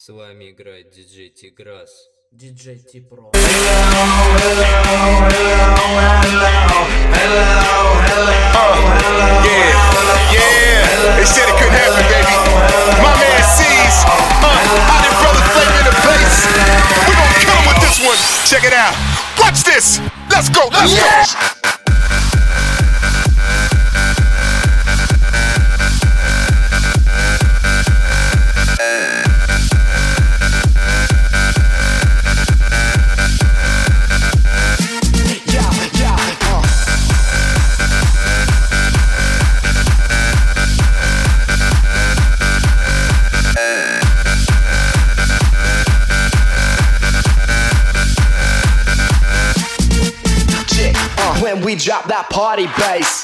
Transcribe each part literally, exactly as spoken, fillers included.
С вами играет диджей Тиграс. диджей T-Pro. Yeah, yeah, they said it couldn't happen, baby. My man sees, uh, I did brother Flavor in the place. We gon' kill him with this one. Check it out. Watch this. Let's go, let's go. When we drop that party bass.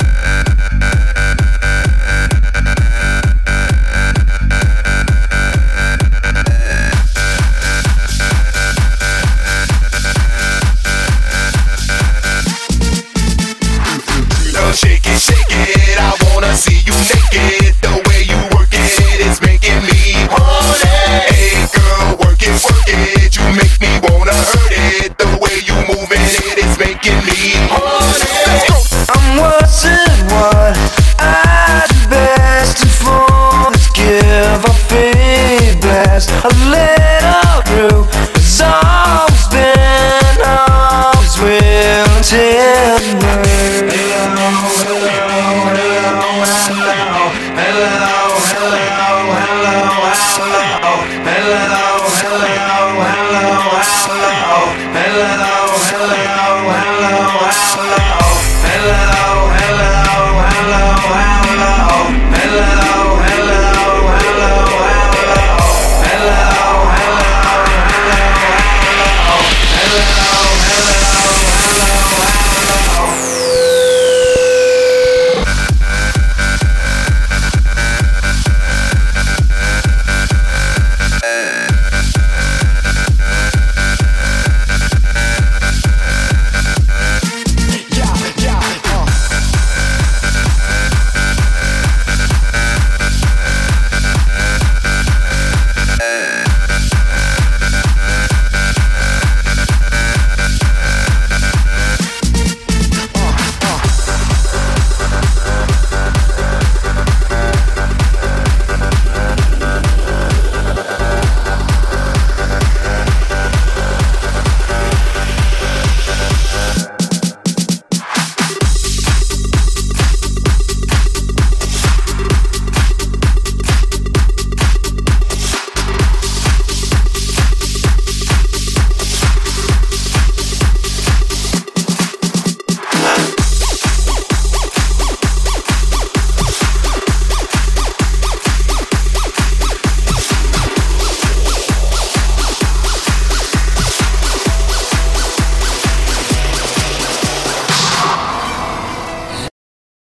Now shake it, shake it, I wanna see you naked. The way you work it is making me horny. Hey girl, work it, work it, you make me wanna hurt it. The way you moving it is making me horny. Let's go. I'm watching what I do best and for let's give a free blast. A little crew has always been, always will until the word. Hello, hello, hello, hello, hello, hello, hello, hello, hello, hello, hello, hello, hello, hello, hello, hello,